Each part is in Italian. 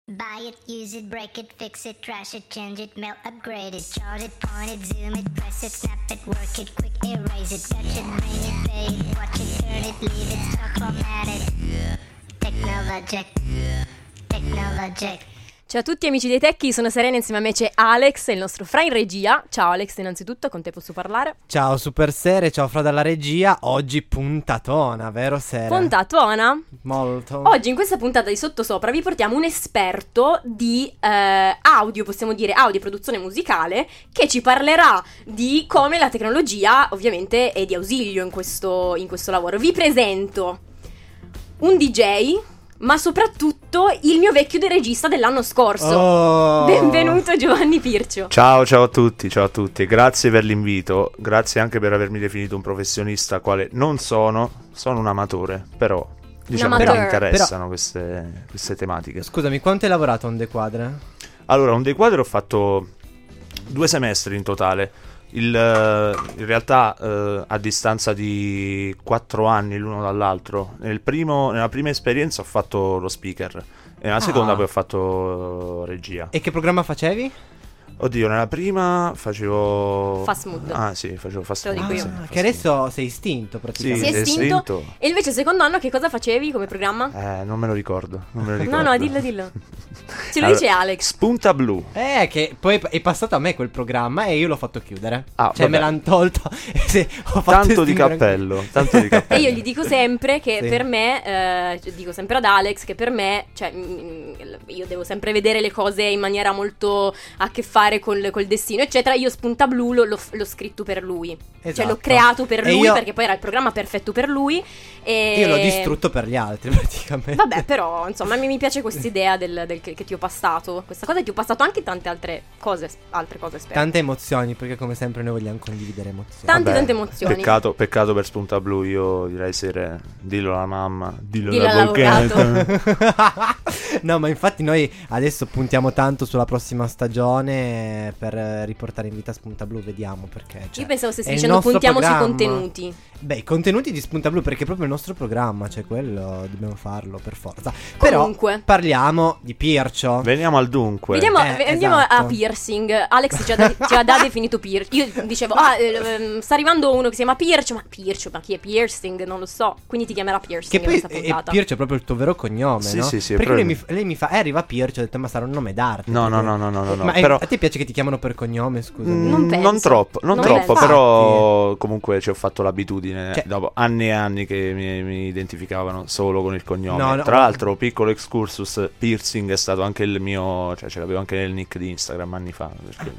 Buy it, use it, break it, fix it, trash it, change it, melt, upgrade it, chart it, point it, zoom it, press it, snap it, work it, quick erase it, touch it, bring it, pay it, watch it, turn it, leave it, stock, format it. Technologic. Ciao a tutti amici dei Techie, sono Serena, insieme a me c'è Alex, il nostro Fra in regia. Ciao Alex, innanzitutto, con te posso parlare? Ciao Super Sere, ciao Fra dalla regia. Oggi puntatona, vero Sere? Puntatona? Molto. Oggi in questa puntata di Sottosopra vi portiamo un esperto di audio, possiamo dire audio e produzione musicale, che ci parlerà di come la tecnologia ovviamente è di ausilio in questo lavoro. Vi presento un DJ, ma soprattutto il mio vecchio regista dell'anno scorso. Benvenuto Giovanni Pircio. Ciao a tutti, grazie per l'invito, grazie anche per avermi definito un professionista, quale non sono un amatore, però diciamo che mi interessano queste tematiche. Scusami, quanto hai lavorato a Un Dequadre? Allora, Un Dequadre ho fatto 2 semestri in totale. In realtà a distanza di 4 anni l'uno dall'altro. Nella prima esperienza ho fatto lo speaker e nella seconda poi ho fatto regia. E che programma facevi? Oddio, nella prima facevo Fast Mood. Ah sì, facevo Fast Mood. Dico io. Che adesso sei estinto praticamente. Si è estinto. E invece il secondo anno che cosa facevi come programma? Non me lo ricordo. No, dillo. Ce lo dice Alex. Spunta Blu. Che poi è passato a me quel programma e io l'ho fatto chiudere. Cioè vabbè. Me l'hanno tolto. Ho fatto tanto di cappello. E io gli dico sempre che per me, dico sempre ad Alex che per me, cioè io devo sempre vedere le cose in maniera molto a che fare col destino, eccetera. Io Spunta Blu l'ho scritto per lui. Esatto. Cioè l'ho creato per lui io... perché poi era il programma perfetto per lui. E io l'ho distrutto per gli altri praticamente. Vabbè, però insomma mi piace questa idea del che ti ho passato. Questa cosa ti ho passato anche tante altre cose spero. Tante emozioni, perché come sempre noi vogliamo condividere emozioni. Tante emozioni. Peccato per Spunta Blu. Io direi Sere, dillo alla mamma, dillo alla all'avvocato. No, ma infatti noi adesso puntiamo tanto sulla prossima stagione per riportare in vita Spunta Blu. Vediamo perché, cioè, io pensavo stessi dicendo puntiamo programma. sui contenuti. Beh, i contenuti di Spunta Blu, perché è proprio il nostro programma, cioè quello dobbiamo farlo per forza. Comunque, però parliamo di Pircio. Veniamo al dunque. Andiamo esatto. a piercing. Alex ci ha definito Pircio. Io dicevo sta arrivando uno che si chiama Pircio. Ma chi è piercing? Non lo so. Quindi ti chiamerà piercing. Che poi Pircio è proprio il tuo vero cognome, sì, no? Sì, perché lei mi fa arriva Pircio, ho detto ma sarà un nome d'arte. No. Ma però... a te piace che ti chiamano per cognome, scusa? Non troppo, penso. però comunque ci ho fatto l'abitudine, cioè, dopo anni e anni che mi identificavano solo con il cognome. No. Tra l'altro, piccolo excursus, piercing è stato anche il mio, cioè ce l'avevo anche nel nick di Instagram anni fa,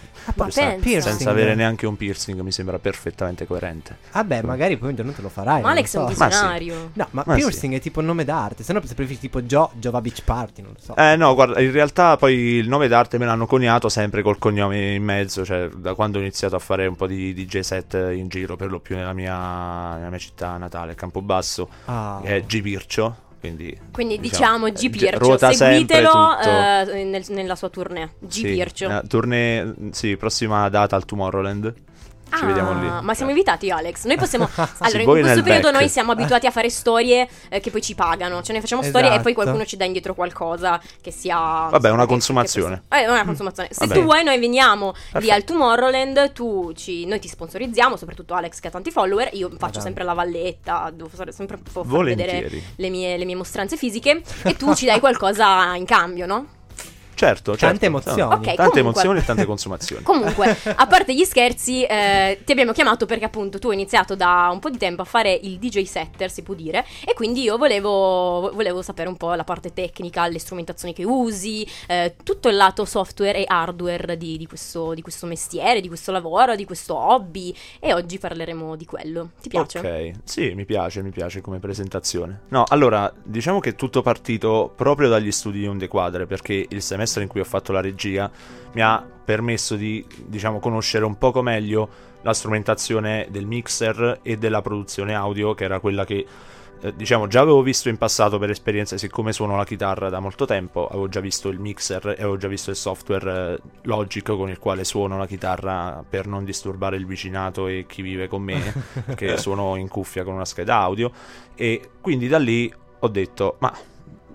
perché senza avere neanche un piercing mi sembra perfettamente coerente. Vabbè, magari poi un giorno te lo farai. Ma Alex è un visionario. Sì. No, ma piercing è tipo un nome d'arte. Se no se preferisci tipo Giova Beach Party, non lo so. No, guarda, in realtà poi il nome d'arte me l'hanno coniato sempre col cognome in mezzo, cioè da quando ho iniziato a fare un po' di DJ set in giro, per lo più nella mia città natale, Campobasso, che è G Pircio. Quindi diciamo G Pircio, seguitelo nella sua tournée. G Pircio. Tournée, sì, prossima data al Tomorrowland. Ci vediamo lì. Ma siamo invitati, Alex. Noi possiamo. Allora, in questo periodo noi siamo abituati a fare storie che poi ci pagano. Cioè, noi facciamo storie e poi qualcuno ci dà indietro qualcosa che sia. Vabbè, una consumazione. Una consumazione. Se tu vuoi, noi veniamo lì al Tomorrowland. Noi ti sponsorizziamo, soprattutto Alex che ha tanti follower. Io faccio sempre la valletta. Devo sempre far vedere le mie mostranze fisiche. E tu ci dai qualcosa in cambio, no? Certo. Tante emozioni. Okay, tante emozioni e tante consumazioni. Comunque, a parte gli scherzi, ti abbiamo chiamato perché appunto tu hai iniziato da un po' di tempo a fare il DJ setter, si può dire, e quindi io volevo sapere un po' la parte tecnica, le strumentazioni che usi, tutto il lato software e hardware di questo mestiere, di questo lavoro, di questo hobby, e oggi parleremo di quello. Ti piace? Ok, sì, mi piace come presentazione. No, allora, diciamo che è tutto partito proprio dagli studi di Un Dequadre, perché il semestre in cui ho fatto la regia mi ha permesso di, diciamo, conoscere un poco meglio la strumentazione del mixer e della produzione audio, che era quella che diciamo già avevo visto in passato per esperienza, siccome suono la chitarra da molto tempo, avevo già visto il mixer e avevo già visto il software Logic con il quale suono la chitarra per non disturbare il vicinato e chi vive con me, che suono in cuffia con una scheda audio, e quindi da lì ho detto, ma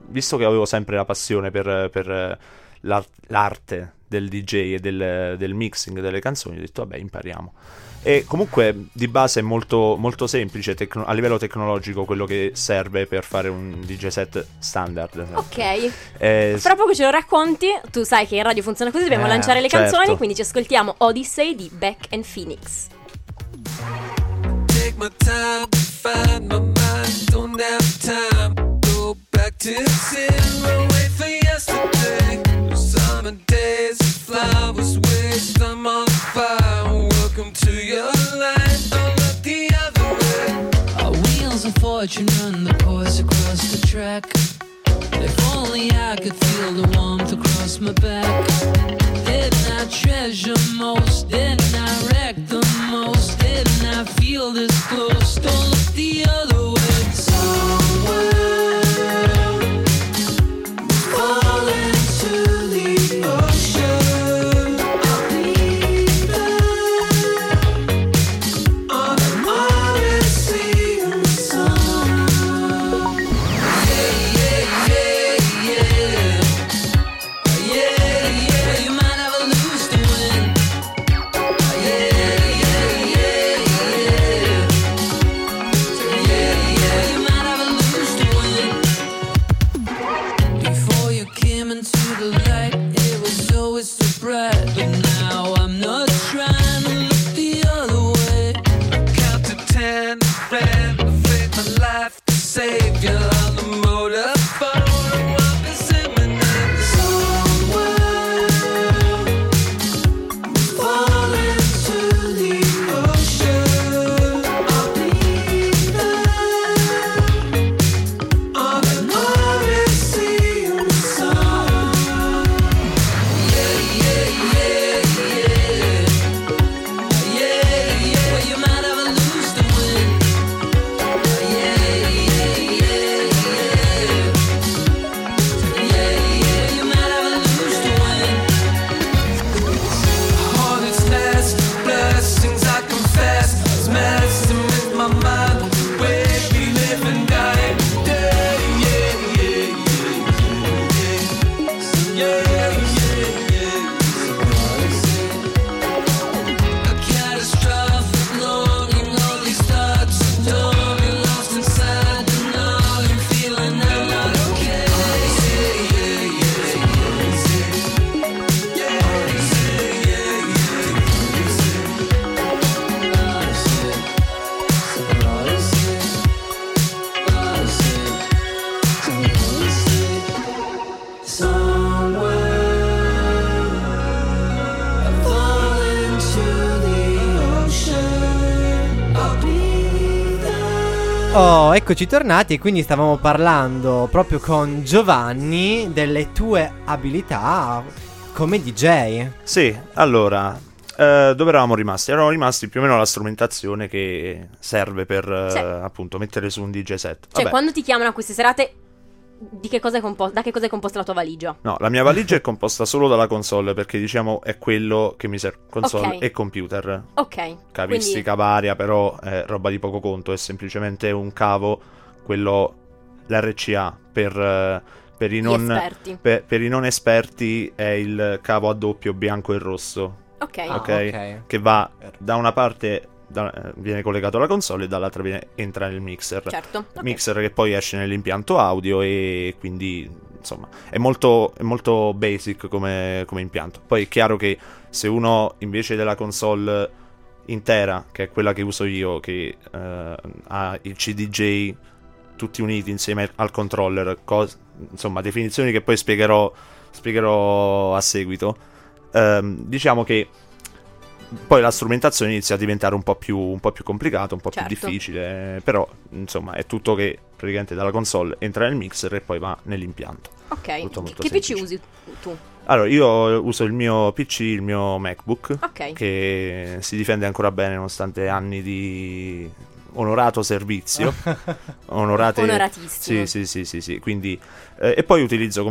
visto che avevo sempre la passione per l'arte del DJ e del mixing delle canzoni, ho detto vabbè, impariamo. E comunque di base è molto, molto semplice a livello tecnologico quello che serve per fare un DJ set standard. Ok, fra poco ce lo racconti. Tu sai che in radio funziona così, dobbiamo lanciare le canzoni, quindi ci ascoltiamo Odyssey di Beck and Phoenix. Take my time to find my mind, don't have time, go back to zero, wait for yesterday. Summer days, flowers waste, I'm on fire. Welcome to your life, don't look the other way. Our wheels of fortune run the course across the track. If only I could feel the warmth across my back. Didn't I treasure most? Didn't I wreck the most? Didn't I feel this close? Don't look the other way. Somewhere fall into the ocean. I'll be there on an Odyssey in the sun. Yeah, you might have a lose to win. You might have a lose to win. Before you came into the light, it was always so bright, but now I'm not trying to look the other way. Count to 10, ran, fake my life to save you on the motor phone. What is imminent? Somewhere fall into the ocean. I'll be there on an Odyssey in the sun. Yeah, you might have a lose to win. Yeah, you might have a lose to win. Hornet's nest, blessings I confess, is messing with my mind. The way we live and die today. Yeah. A catastrophic longing, all these thoughts of dawn, lost inside the gnawing feeling I'm not okay. Somewhere I fall into the ocean. I'll be there. Oh, eccoci tornati e quindi stavamo parlando proprio con Giovanni delle tue abilità come DJ. Sì, allora, dove eravamo rimasti? Eravamo rimasti più o meno alla strumentazione che serve per Sì. appunto mettere su un DJ set. Cioè, Vabbè. quando ti chiamano a queste serate, da che cosa è composta la tua valigia? No, la mia valigia è composta solo dalla console, perché diciamo è quello che mi serve. Console Ok. e computer. Ok. Cavistica varia, però è roba di poco conto. È semplicemente un cavo, quello l'RCA per i non esperti. per i non esperti è il cavo a doppio bianco e rosso. Ok. Ah, Ok. Che va da una parte viene collegato alla console e dall'altra entra nel mixer. Certo. Ok. Mixer che poi esce nell'impianto audio e quindi insomma è molto basic come impianto. Poi è chiaro che se uno invece della console intera, che è quella che uso io, che ha il CDJ tutti uniti insieme al controller, insomma definizioni che poi spiegherò a seguito, diciamo che poi la strumentazione inizia a diventare un po' più complicato, un po' Certo. più difficile, però insomma è tutto che praticamente dalla console entra nel mixer e poi va nell'impianto. Ok. Tutto molto Che PC semplice. usi tu? Allora, io uso il mio PC, il mio MacBook, Ok. che si difende ancora bene nonostante anni di onorato servizio. Onoratissimo. Sì. Quindi e poi utilizzo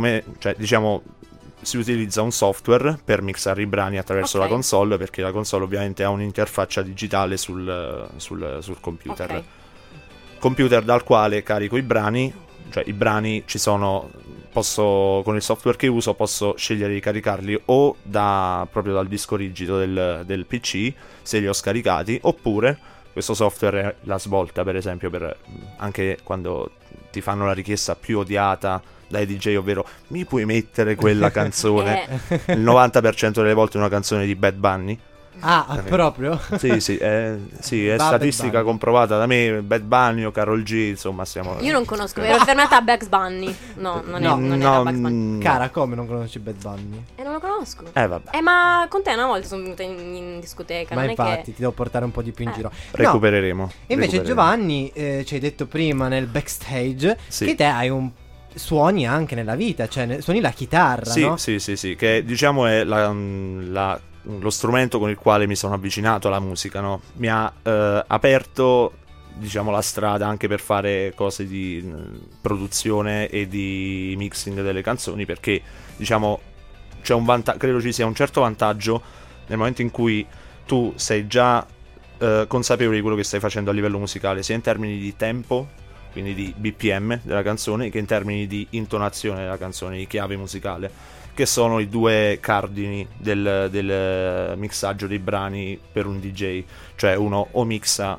si utilizza un software per mixare i brani attraverso Ok. la console, perché la console ovviamente ha un'interfaccia digitale sul computer. Ok. Computer dal quale carico i brani, cioè i brani ci sono, con il software che uso posso scegliere di caricarli o proprio dal disco rigido del PC, se li ho scaricati, oppure questo software è la svolta, per esempio, per anche quando ti fanno la richiesta più odiata dai DJ, ovvero mi puoi mettere quella canzone, il 90% delle volte una canzone di Bad Bunny. Ah, proprio? Sì, è statistica comprovata da me, Bad Bunny o Karol G, insomma stiamo... Io non conosco, ero fermata a Bugs Bunny. No, non era Bugs Bunny. Cara, come non conosci Bad Bunny? Non lo conosco. Vabbè. Ma con te una volta sono venuta in discoteca. Ma non infatti è che... ti devo portare un po' di più in giro. Recupereremo. Invece Giovanni, ci hai detto prima nel backstage che te hai suoni anche nella vita, cioè suoni la chitarra, no? Sì, che diciamo è lo strumento con il quale mi sono avvicinato alla musica, no? Mi ha aperto, diciamo, la strada anche per fare cose di produzione e di mixing delle canzoni, perché diciamo c'è credo ci sia un certo vantaggio nel momento in cui tu sei già consapevole di quello che stai facendo a livello musicale, sia in termini di tempo, quindi di BPM della canzone, che in termini di intonazione della canzone, di chiave musicale, che sono i due cardini del mixaggio dei brani per un DJ. Cioè uno o mixa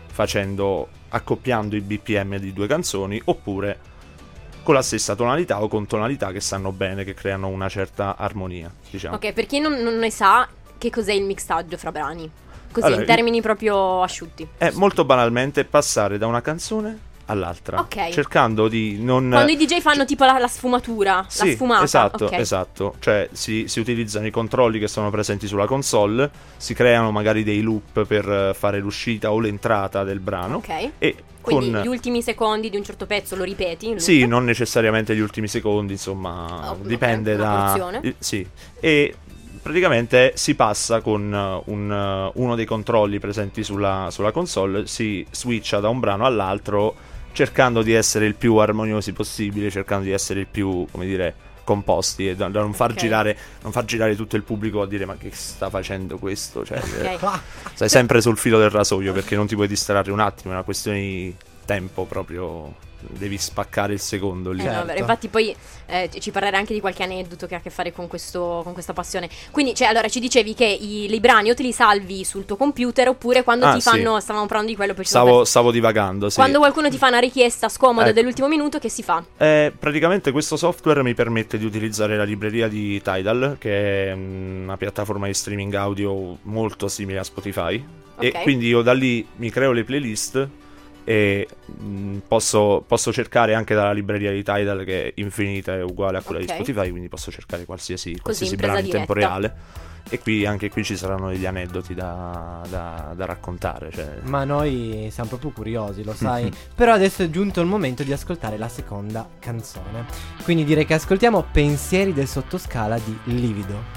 accoppiando i BPM di due canzoni, oppure con la stessa tonalità o con tonalità che stanno bene, che creano una certa armonia, diciamo. Ok, per chi non ne sa, che cos'è il mixaggio fra brani? Così, allora, in termini proprio asciutti. È molto banalmente passare da una canzone all'altra, ok, cercando di non... Quando i DJ fanno tipo la sfumatura, sì, la sfumata. Esatto, cioè si utilizzano i controlli che sono presenti sulla console, si creano magari dei loop per fare l'uscita o l'entrata del brano, ok, e quindi gli ultimi secondi di un certo pezzo lo ripeti in loop? Sì, non necessariamente gli ultimi secondi, insomma, dipende da... Sì, e praticamente si passa con uno dei controlli presenti sulla console, si switcha da un brano all'altro, cercando di essere il più armoniosi possibile, cercando di essere il più, come dire, composti, e da non far girare tutto il pubblico a dire ma che sta facendo questo, cioè stai sempre sul filo del rasoio, perché non ti puoi distrarre un attimo, è una questione di tempo proprio, devi spaccare il secondo lì. No, infatti poi ci parlerai anche di qualche aneddoto che ha a che fare con questa passione. Quindi, cioè, allora ci dicevi che i brani o te li salvi sul tuo computer, oppure quando ti fanno, stavamo parlando di quello preciso. Stavo divagando, sì. Quando qualcuno ti fa una richiesta scomoda dell'ultimo minuto, che si fa? Praticamente questo software mi permette di utilizzare la libreria di Tidal, che è una piattaforma di streaming audio molto simile a Spotify, e quindi io da lì mi creo le playlist e posso cercare anche dalla libreria di Tidal, che è infinita, è uguale a quella di Spotify, quindi posso cercare qualsiasi brano in tempo reale. E anche qui ci saranno degli aneddoti da raccontare, cioè. Ma noi siamo proprio curiosi, lo sai. Però adesso è giunto il momento di ascoltare la seconda canzone, quindi direi che ascoltiamo Pensieri del sottoscala di Livido.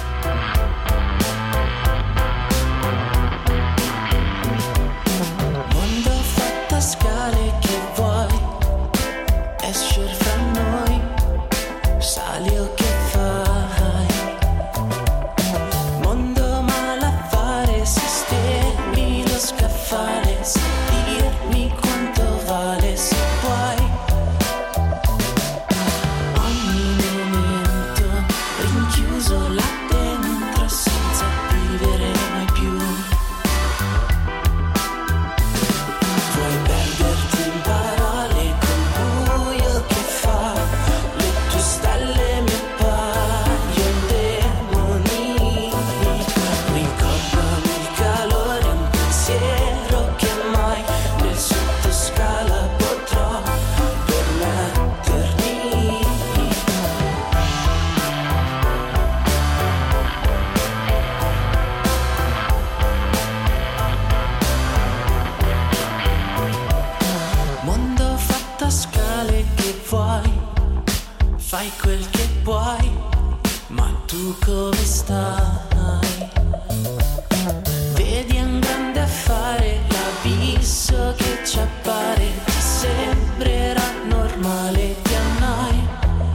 Scale che vuoi, escer fra noi, sali o che fai, mondo malaffare, sistemi lo scaffale, se dirmi quanto vale, se puoi, ogni momento rinchiuso là dentro senza vivere mai più. Fai quel che puoi, ma tu come stai? Vedi un grande affare, l'abisso che ci appare, ti sembrerà normale, ti annoi.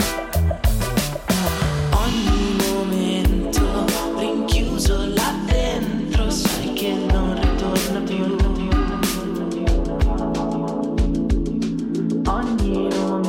Ogni momento rinchiuso là dentro, sai che non ritorna più. Ogni momento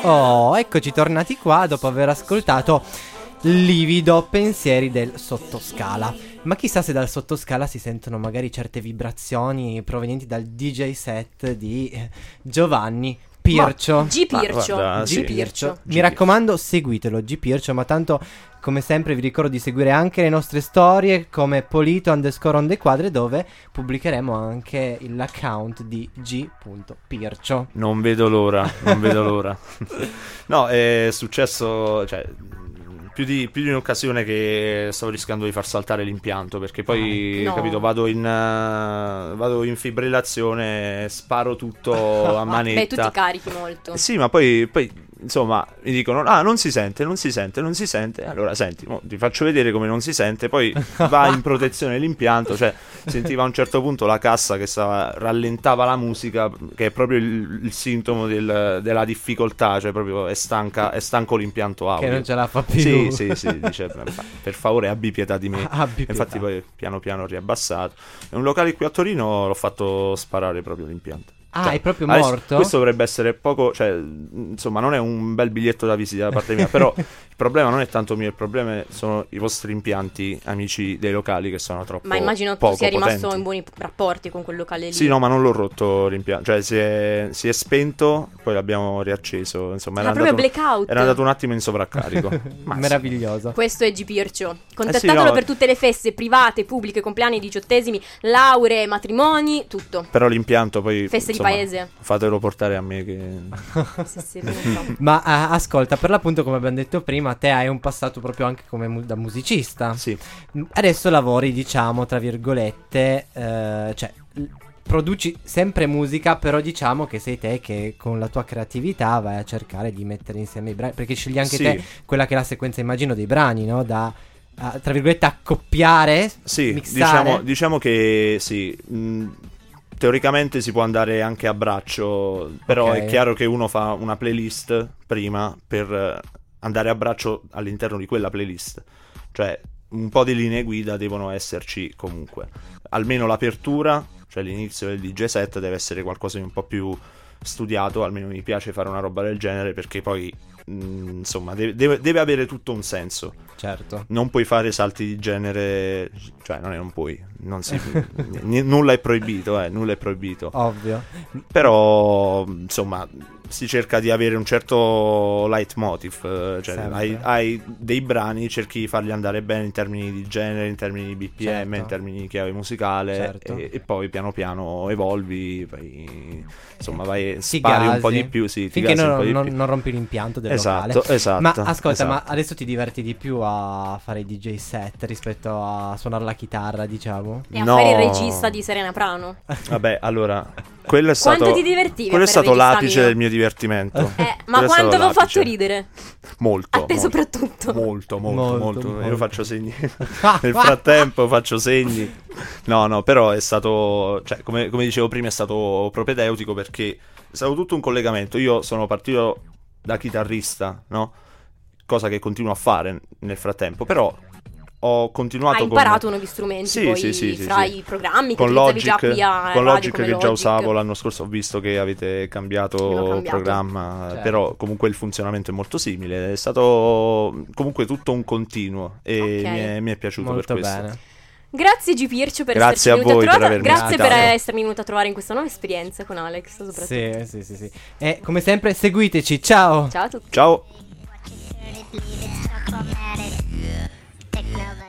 Oh, eccoci tornati qua dopo aver ascoltato Livido, pensieri del sottoscala. Ma chissà se dal sottoscala si sentono magari certe vibrazioni provenienti dal DJ set di Giovanni Pircio. G Pircio. guarda, sì. G Pircio. Mi raccomando, seguitelo G Pircio, ma tanto come sempre vi ricordo di seguire anche le nostre storie come Polito_on_the_quadre, dove pubblicheremo anche l'account di G.Pircio. Non vedo l'ora, non vedo l'ora. No, è successo, cioè, più di un'occasione che stavo rischiando di far saltare l'impianto, perché poi, No. capito, vado in fibrillazione, sparo tutto a manetta. Beh, tu ti carichi molto. Sì, ma poi insomma mi dicono non si sente. Allora senti, mo ti faccio vedere come non si sente. Poi va in protezione l'impianto. Cioè sentiva a un certo punto la cassa che rallentava la musica, che è proprio il sintomo della difficoltà. Cioè proprio è stanco l'impianto audio, Che non ce la fa più. Sì, dice per favore abbi pietà di me. Abbi pietà. Infatti poi piano piano ho riabbassato. È un locale qui a Torino, l'ho fatto sparare proprio l'impianto. Ah, è proprio Adesso, morto? questo dovrebbe essere poco, cioè, insomma, non è un bel biglietto da visita da parte mia, però il problema non è tanto mio, il problema sono i vostri impianti, amici dei locali, che sono troppo Ma immagino che tu poco sia rimasto potenti. in buoni rapporti con quel locale lì. Sì, no, ma non l'ho rotto l'impianto, cioè si è spento, poi l'abbiamo riacceso, insomma, proprio blackout. era andato un attimo in sovraccarico. Ma sì. Meraviglioso. Questo è G Pircio. Contattatelo sì, no. per tutte le feste private, pubbliche, compleanni, diciottesimi, lauree, matrimoni, tutto. Però l'impianto poi, Feste di insomma, paese. fatelo portare a me che... Sì, non so. Ma ascolta, per l'appunto, come abbiamo detto prima, te hai un passato proprio anche come da musicista. Sì. Adesso lavori, diciamo, tra virgolette, cioè produci sempre musica, però diciamo che sei te che con la tua creatività vai a cercare di mettere insieme i brani, perché scegli anche Sì. te quella che è la sequenza, immagino, dei brani, no? Da tra virgolette accoppiare, Sì, mixare. diciamo che sì. Teoricamente si può andare anche a braccio, però Ok. è chiaro che uno fa una playlist prima per andare a braccio all'interno di quella playlist. Cioè, un po' di linee guida devono esserci comunque. Almeno l'apertura, cioè l'inizio del DJ set, deve essere qualcosa di un po' più studiato. Almeno mi piace fare una roba del genere, perché poi insomma deve avere tutto un senso. Certo. Non puoi fare salti di genere, cioè non puoi, nulla è proibito, nulla è proibito. Ovvio. Però insomma si cerca di avere un certo leitmotiv, cioè Sempre. hai dei brani, cerchi di farli andare bene in termini di genere, in termini di BPM, Certo. in termini di chiave musicale, Certo. e poi piano piano evolvi, poi insomma vai, Ti spari un po' gasi. di più, sì, ti finché gasi un po' di non, più. non rompi l'impianto del Esatto, locale. esatto. Ma ascolta, esatto. ma adesso ti diverti di più a fare i DJ set rispetto a suonare la chitarra, diciamo? E a No. fare il regista di Serena Prano. Vabbè, allora, quello è Quanto stato, ti divertivi a quello è fare stato il regista l'apice mio? del mio divertimento. Ma Quello è quanto stato avevo fatto l'apice. ridere? Molto. A te molto. soprattutto. Molto. Molto. Io faccio segni. Nel frattempo faccio segni. No, però è stato, cioè, come dicevo prima, è stato propedeutico, perché è stato tutto un collegamento. Io sono partito da chitarrista, no? Cosa che continuo a fare nel frattempo, però ho continuato Hai imparato nuovi strumenti, Sì, poi sì, fra sì. i programmi che con utilizzavi Logic, già qui a con radio Logic come che già Logic. usavo l'anno scorso. Ho visto che avete cambiato Abbiamo cambiato. programma, Certo. però comunque il funzionamento è molto simile. È stato comunque tutto un continuo, e Ok. mi è piaciuto Molto per questo. bene. Grazie G Pircio per Grazie esserci a voi venuto per a trovare. avermi Grazie per ospitato. essermi venuto a trovare in questa nuova esperienza con Alex, soprattutto. Sì. E come sempre seguiteci, ciao! Ciao a tutti. Ciao. Turn it, leave it, stop, format it. Techno